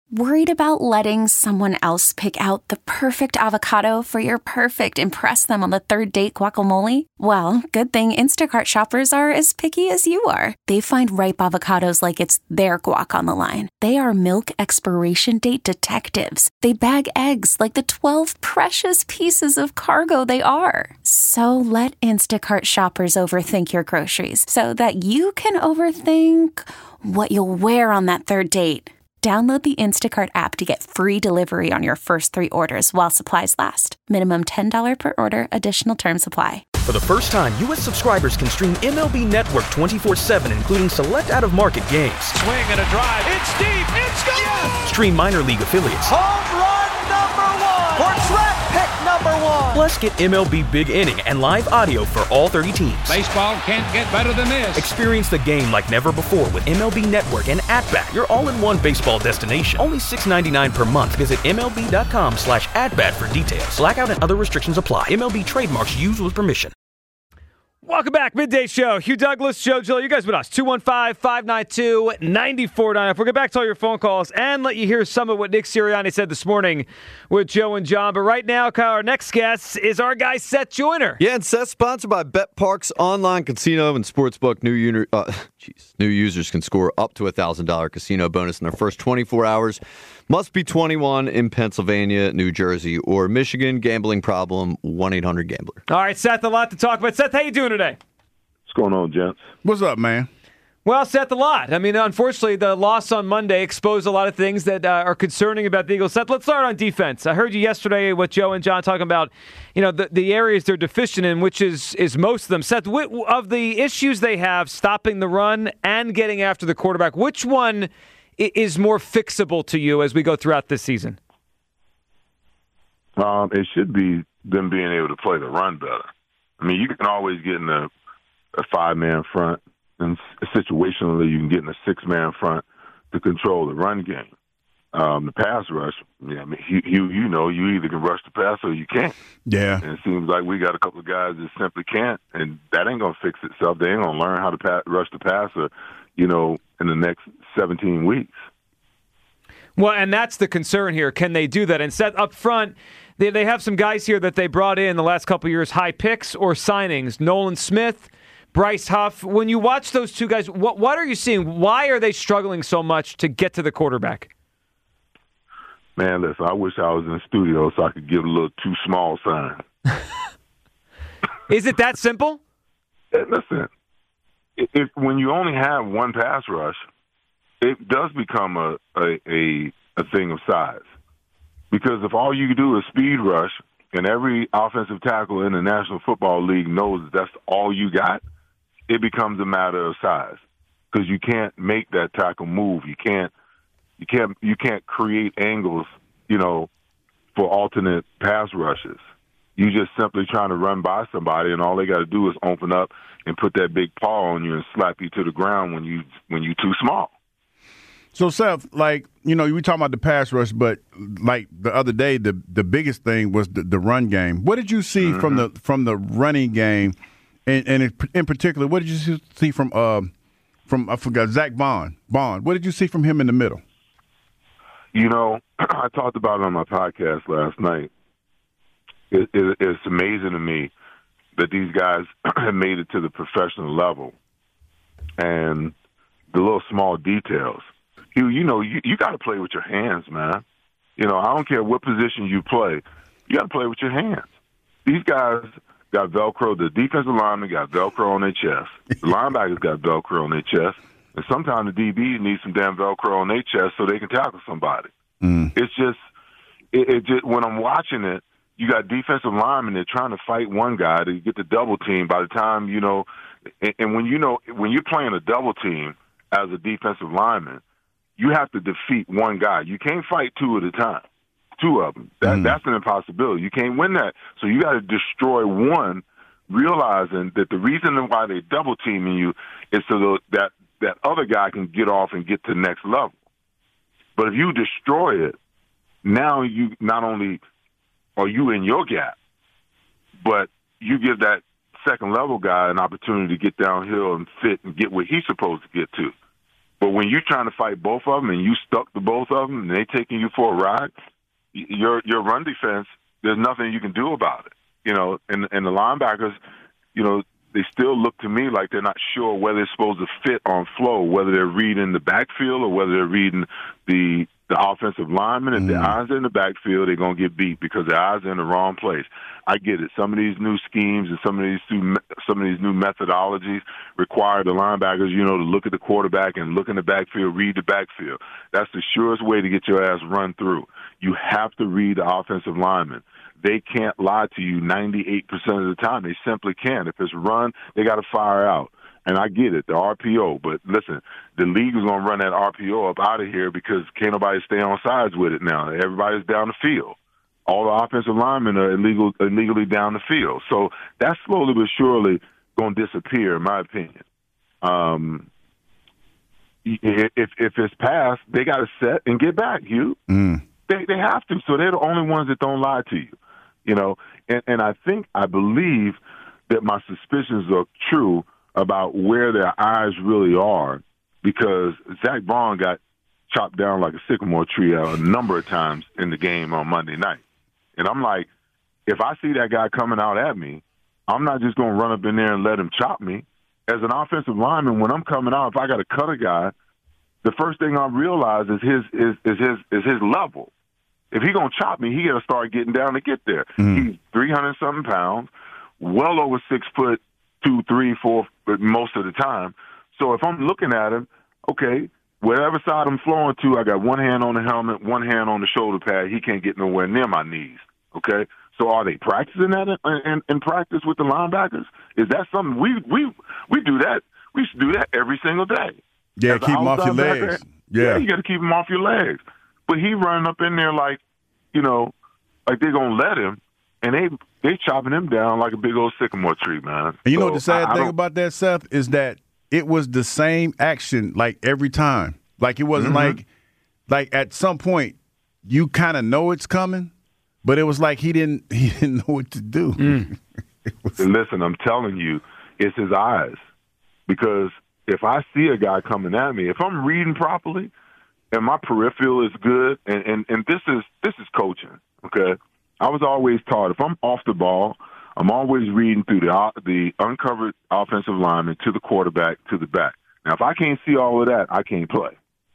Worried about letting someone else pick out the perfect avocado for your perfect impress them on the third date guacamole? Well, good thing Instacart shoppers are as picky as you are. They find ripe avocados like it's their guac on the line. They are milk expiration date detectives. They bag eggs like the 12 precious pieces of cargo they are. So let Instacart shoppers overthink your groceries so that you can overthink what you'll wear on that third date. Download the Instacart app to get free delivery on your first 3 orders while supplies last. Minimum $10 per order. Additional terms apply. For the first time, U.S. subscribers can stream MLB Network 24/7, including select out-of-market games. Swing and a drive. It's deep. It's gone. Yes. Stream minor league affiliates. Home run number 1. Or draft pick number 1. Plus, get MLB Big Inning and live audio for all 30 teams. Baseball can't get better than this. Experience the game like never before with MLB Network and At-Bat, your all-in-one baseball destination. Only $6.99 per month. Visit MLB.com/at-bat for details. Blackout and other restrictions apply. MLB trademarks used with permission. Welcome back, Midday Show. Hugh Douglas, Joe Gill, you guys with us. 215-592-9494. We'll get back to all your phone calls and let you hear some of what Nick Sirianni said this morning with Joe and John. But right now, Kyle, our next guest is our guy, Seth Joyner. Yeah, and Seth's sponsored by BetParks Online Casino and Sportsbook. New users can score up to $1,000 casino bonus in their first 24 hours. Must be 21 in Pennsylvania, New Jersey, or Michigan. Gambling problem, 1-800-GAMBLER. All right, Seth, a lot to talk about. Seth, how you doing today? What's going on, gents? What's up, man? Well, Seth, a lot. I mean, unfortunately, the loss on Monday exposed a lot of things that are concerning about the Eagles. Seth, let's start on defense. I heard you yesterday with Joe and John talking about, the areas they're deficient in, which is most of them. Seth, of the issues they have stopping the run and getting after the quarterback, which one is more fixable to you as we go throughout this season? It should be them being able to play the run better. I mean, you can always get in a 5-man front, and situationally you can get in a 6-man front to control the run game. The pass rush, I mean, you either can rush the pass or you can't. Yeah. And it seems like we got a couple of guys that simply can't, and that ain't going to fix itself. They ain't going to learn how to rush the passer, in the next 17 weeks. Well, and that's the concern here. Can they do that? And Seth, up front, they have some guys here that they brought in the last couple of years, high picks or signings. Nolan Smith, Bryce Huff. When you watch those two guys, what are you seeing? Why are they struggling so much to get to the quarterback? Man, listen, I wish I was in the studio so I could give a little too small sign. Is it that simple? Listen, when you only have one pass rush, it does become a thing of size. Because if all you do is speed rush, and every offensive tackle in the National Football League knows that's all you got, it becomes a matter of size. Because you can't make that tackle move. You can't create angles, for alternate pass rushes. You just simply trying to run by somebody, and all they got to do is open up and put that big paw on you and slap you to the ground when you too small. So, Seth, we talking about the pass rush, but like the other day, the biggest thing was the run game. What did you see from the running game, and in particular, what did you see from I forgot, Zach Bond? What did you see from him in the middle? I talked about it on my podcast last night. It's amazing to me that these guys have made it to the professional level, and the little small details. You got to play with your hands, man. I don't care what position you play. You got to play with your hands. These guys got Velcro. The defensive linemen got Velcro on their chest. The linebackers got Velcro on their chest. And sometimes the DBs need some damn Velcro on their chest so they can tackle somebody. It's just, when I'm watching it, you got defensive linemen that are trying to fight one guy to get the double team. By the time, and when you're playing a double team as a defensive lineman, you have to defeat one guy. You can't fight two at a time, two of them. That's an impossibility. You can't win that. So you got to destroy one, realizing that the reason why they're double teaming you is so that other guy can get off and get to the next level. But if you destroy it, now you not only are you in your gap, but you give that second level guy an opportunity to get downhill and fit and get where he's supposed to get to. But when you're trying to fight both of them and you stuck to both of them and they taking you for a ride, your run defense, there's nothing you can do about it. You know, and the linebackers, you know, they still look to me like they're not sure whether they're supposed to fit on flow, whether they're reading the backfield or whether they're reading the offensive lineman. If their eyes are in the backfield, they're going to get beat because their eyes are in the wrong place. I get it. Some of these new schemes and some of these new methodologies require the linebackers, you know, to look at the quarterback and look in the backfield, read the backfield. That's the surest way to get your ass run through. You have to read the offensive lineman. They can't lie to you 98% of the time. They simply can't. If it's run, they got to fire out. And I get it, the RPO. But listen, the league is going to run that RPO up out of here because can't nobody stay on sides with it now. Everybody's down the field. All the offensive linemen are illegally down the field. So that's slowly but surely going to disappear, in my opinion. If it's passed, they got to set and get back, Hugh. They have to. So they're the only ones that don't lie to you. You know, and I believe that my suspicions are true about where their eyes really are because Zach Braun got chopped down like a sycamore tree a number of times in the game on Monday night. And I'm like, if I see that guy coming out at me, I'm not just going to run up in there and let him chop me. As an offensive lineman, when I'm coming out, if I got to cut a guy, the first thing I realize is his level. If he gonna chop me, he got to start getting down to get there. He's 300-something pounds, well over 6 foot 2, 3, 4 most of the time. So if I'm looking at him, okay, whatever side I'm flowing to, I got one hand on the helmet, one hand on the shoulder pad. He can't get nowhere near my knees. Okay, so are they practicing that in practice with the linebackers? Is that something we do that? We should do that every single day. Yeah, keep them off your legs. Yeah, you got to keep them off your legs. But he running up in there like, you know, like they're going to let him, and they chopping him down like a big old sycamore tree, man. And you know what the sad thing about that, Seth, is that it was the same action like every time. Like it wasn't like at some point you kind of know it's coming, but it was like he didn't know what to do. Listen, I'm telling you, it's his eyes. Because if I see a guy coming at me, if I'm reading properly, and my peripheral is good, and this is coaching, okay? I was always taught if I'm off the ball, I'm always reading through the uncovered offensive lineman to the quarterback to the back. Now, if I can't see all of that, I can't play.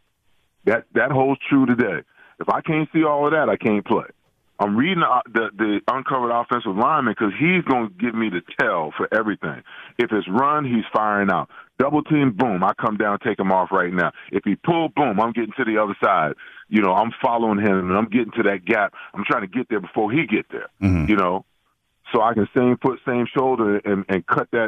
That holds true today. If I can't see all of that, I can't play. I'm reading the uncovered offensive lineman because he's going to give me the tell for everything. If it's run, he's firing out. Double team, boom, I come down, take him off right now. If he pull, boom, I'm getting to the other side. You know, I'm following him, and I'm getting to that gap. I'm trying to get there before he get there, you know, so I can same foot, same shoulder and cut that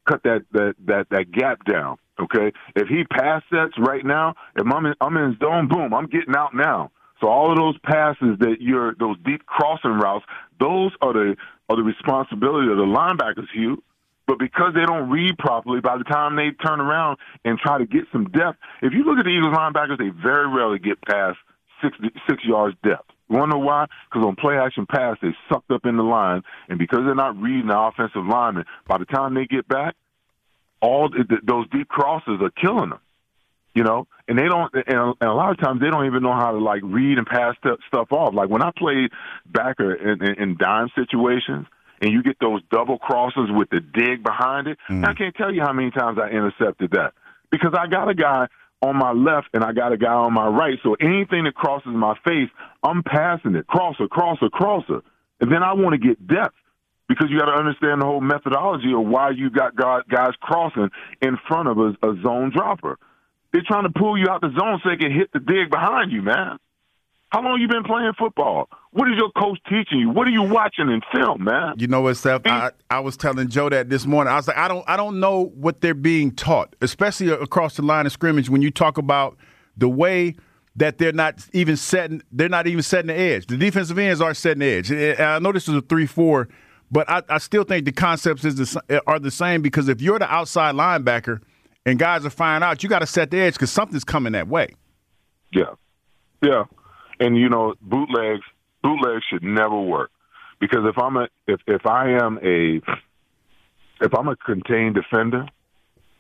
gap down, okay? If he pass sets right now, if I'm in zone, boom, I'm getting out now. So all of those passes those deep crossing routes, those are the responsibility of the linebackers, Hugh. But because they don't read properly, by the time they turn around and try to get some depth, if you look at the Eagles linebackers, they very rarely get past 6 yards depth. You want to know why? Because on play-action pass, they sucked up in the line, and because they're not reading the offensive lineman, by the time they get back, those deep crosses are killing them. You know, and they don't, and a lot of times they don't even know how to like read and pass stuff off. Like when I played backer in dime situations, and you get those double crosses with the dig behind it, I can't tell you how many times I intercepted that because I got a guy on my left and I got a guy on my right. So anything that crosses my face, I'm passing it, crosser, and then I want to get depth. Because you got to understand the whole methodology of why you got guys crossing in front of a zone dropper. They're trying to pull you out the zone so they can hit the dig behind you, man. How long you been playing football? What is your coach teaching you? What are you watching in film, man? You know what, Seth? I was telling Joe that this morning. I was like, I don't know what they're being taught, especially across the line of scrimmage when you talk about the way that they're not even setting the edge. The defensive ends aren't setting the edge. I know this is a 3-4, but I still think the concepts are the same because if you're the outside linebacker and guys are firing out, you got to set the edge because something's coming that way. Yeah. And, you know, bootlegs should never work because if I'm a contained defender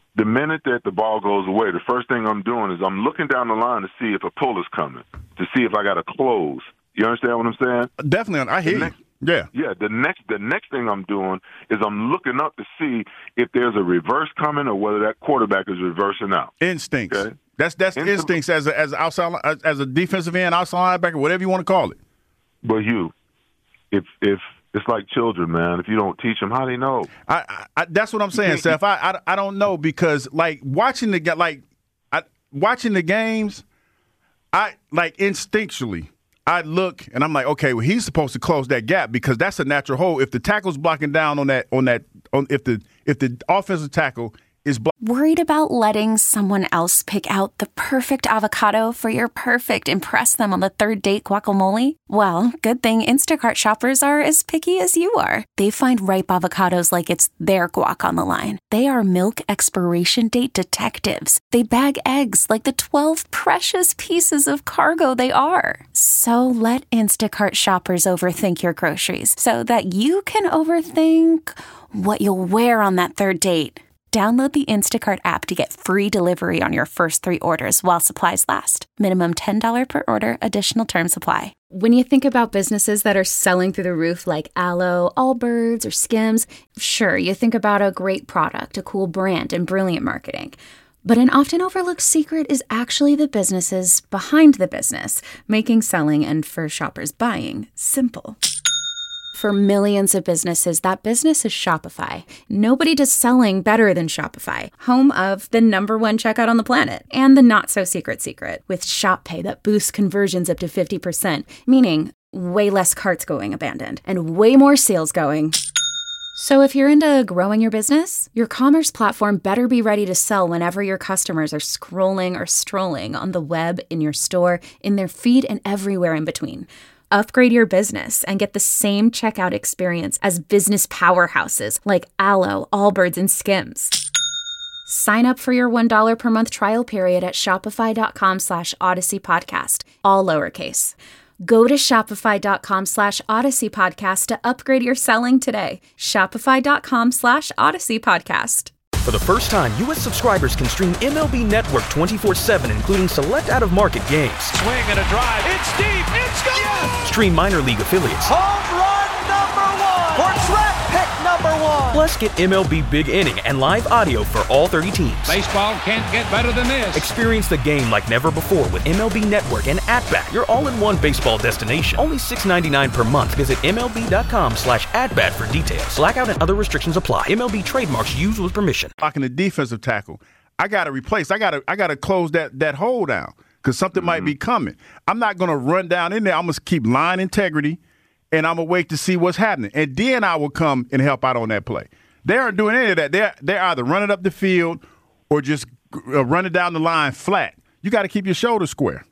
the minute that the ball goes away, the first thing I'm doing is I'm looking down the line to see if a pull is coming, to see if I got to close. You understand what I'm saying? Definitely. I hear you. Yeah. Yeah. The next thing I'm doing is I'm looking up to see if there's a reverse coming or whether that quarterback is reversing out. Instincts. Okay? That's instincts as a defensive end, outside linebacker, whatever you want to call it. But Hugh, if it's like children, man. If you don't teach them, how they know? I that's what I'm saying, Seth. I don't know because watching the games, I instinctually. I look and I'm like, okay, well, he's supposed to close that gap because that's a natural hole. If the tackle's blocking down if the offensive tackle is Worried about letting someone else pick out the perfect avocado for your perfect impress them on the third date guacamole? Well, good thing Instacart shoppers are as picky as you are. They find ripe avocados like it's their guac on the line. They are milk expiration date detectives. They bag eggs like the 12 precious pieces of cargo they are. So let Instacart shoppers overthink your groceries so that you can overthink what you'll wear on that third date. Download the Instacart app to get free delivery on your first 3 orders while supplies last. Minimum $10 per order. Additional terms apply. When you think about businesses that are selling through the roof like Aloe, Allbirds, or Skims, sure, you think about a great product, a cool brand, and brilliant marketing. But an often overlooked secret is actually the businesses behind the business, making selling and for shoppers buying simple. For millions of businesses, that business is Shopify. Nobody does selling better than Shopify, home of the #1 checkout on the planet and the not-so-secret secret with Shop Pay that boosts conversions up to 50%, meaning way less carts going abandoned and way more sales going. So if you're into growing your business, your commerce platform better be ready to sell whenever your customers are scrolling or strolling on the web, in your store, in their feed, and everywhere in between. Upgrade your business and get the same checkout experience as business powerhouses like Aloe, Allbirds, and Skims. Sign up for your $1 per month trial period at shopify.com/Odyssey Podcast, all lowercase. Go to shopify.com/Odyssey Podcast to upgrade your selling today. Shopify.com/Odyssey Podcast. For the first time, U.S. subscribers can stream MLB Network 24/7, including select out-of-market games. Swing and a drive. It's deep. It's gone. Yes! Stream minor league affiliates. Home run #1. Portrait pick #1. Plus, get MLB Big Inning and live audio for all 30 teams. Baseball can't get better than this. Experience the game like never before with MLB Network and At-Bat, your all-in-one baseball destination. Only $6.99 per month. Visit MLB.com/AtBat for details. Blackout and other restrictions apply. MLB trademarks used with permission. Blocking the defensive tackle, I got to replace. I got to close that hole down because something might be coming. I'm not going to run down in there. I'm going to keep line integrity, and I'm going to wait to see what's happening. And then I will come and help out on that play. They aren't doing any of that. They're either running up the field or just running down the line flat. You got to keep your shoulders square.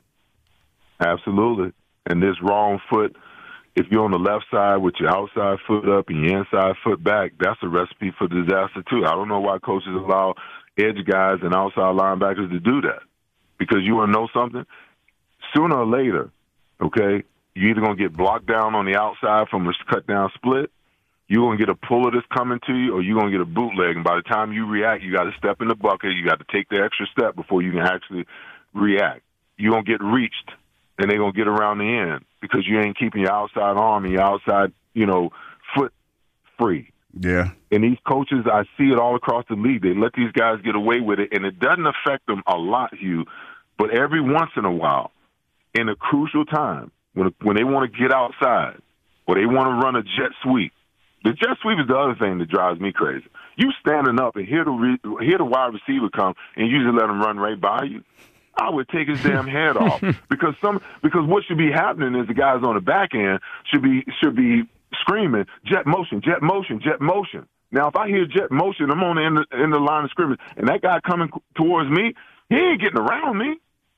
Absolutely. And this wrong foot, if you're on the left side with your outside foot up and your inside foot back, that's a recipe for disaster too. I don't know why coaches allow edge guys and outside linebackers to do that. Because you want to know something? Sooner or later, okay, you're either going to get blocked down on the outside from a cut-down split, you're going to get a puller that's coming to you, or you're going to get a bootleg. And by the time you react, you got to step in the bucket. You got to take the extra step before you can actually react. You're going to get reached, and they're going to get around the end because you ain't keeping your outside arm and your outside, foot free. Yeah. And these coaches, I see it all across the league. They let these guys get away with it, and it doesn't affect them a lot, Hugh. But every once in a while, in a crucial time, when they want to get outside or they want to run a jet sweep, the jet sweep is the other thing that drives me crazy. You standing up and hear the wide receiver come, and you just let him run right by you. I would take his damn head off because what should be happening is the guys on the back end should be screaming jet motion, jet motion, jet motion. Now, if I hear jet motion, I'm on in the line of scrimmage, and that guy coming towards me, he ain't getting around me.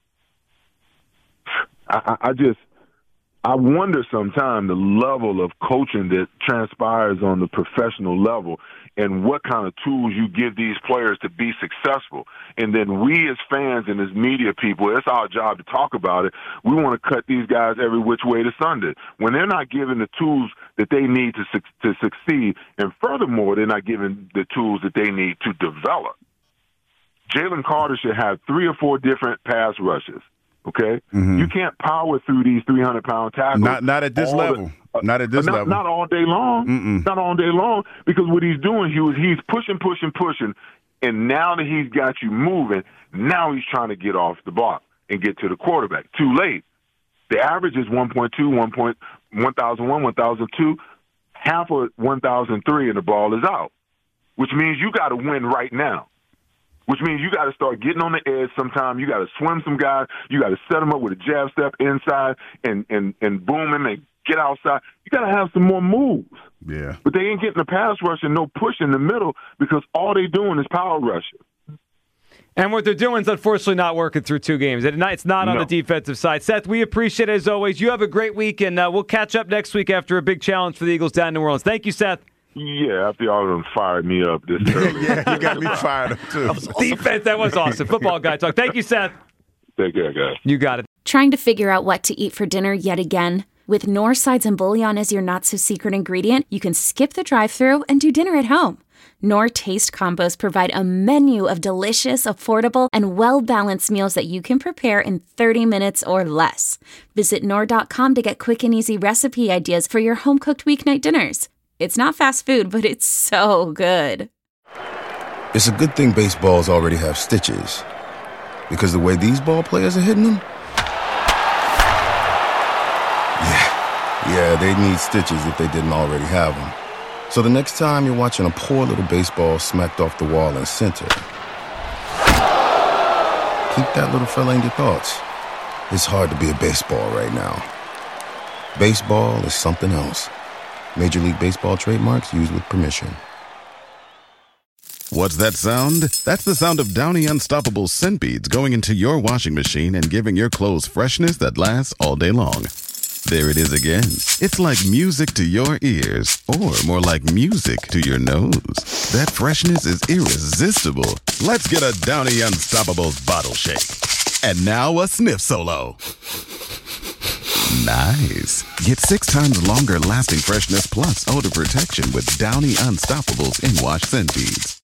I wonder sometimes the level of coaching that transpires on the professional level and what kind of tools you give these players to be successful. And then we as fans and as media people, it's our job to talk about it. We want to cut these guys every which way to Sunday when they're not given the tools that they need to succeed. And furthermore, they're not given the tools that they need to develop. Jalen Carter should have 3 or 4 different pass rushes. Okay, you can't power through these 300-pound tackles. Not at this level. Not at this level. Not all day long. Not all day long, because what he's doing, he's pushing, and now that he's got you moving, now he's trying to get off the block and get to the quarterback. Too late. The average is 1.2, 1,001, 1,002, half of 1,003, and the ball is out, which means you got to win right now. Which means you got to start getting on the edge sometime. You got to swim some guys. You got to set them up with a jab step inside and boom him and get outside. You got to have some more moves. Yeah. But they ain't getting the pass rush and no push in the middle because all they doing is power rushing. And what they're doing is unfortunately not working through 2 games. It's not on the defensive side. Seth, we appreciate it as always. You have a great week, and we'll catch up next week after a big challenge for the Eagles down in New Orleans. Thank you, Seth. Yeah, after y'all done fired me up this early. Yeah, you got me fired up, too. Defense, that was awesome. Football guy talk. Thank you, Seth. Take care, guys. You got it. Trying to figure out what to eat for dinner yet again? With Knorr sides and bouillon as your not-so-secret ingredient, you can skip the drive-thru and do dinner at home. Knorr Taste Combos provide a menu of delicious, affordable, and well-balanced meals that you can prepare in 30 minutes or less. Visit Knorr.com to get quick and easy recipe ideas for your home-cooked weeknight dinners. It's not fast food, but it's so good. It's a good thing baseballs already have stitches. Because the way these ball players are hitting them? Yeah, they'd need stitches if they didn't already have them. So the next time you're watching a poor little baseball smacked off the wall in center, keep that little fella in your thoughts. It's hard to be a baseball right now. Baseball is something else. Major League Baseball trademarks used with permission. What's that sound? That's the sound of Downy Unstoppable scent beads going into your washing machine and giving your clothes freshness that lasts all day long. There it is again. It's like music to your ears, or more like music to your nose. That freshness is irresistible. Let's get a Downy Unstoppables bottle shake. And now a sniff solo. Nice. Get 6 times longer lasting freshness plus odor protection with Downy Unstoppables in wash scent beads.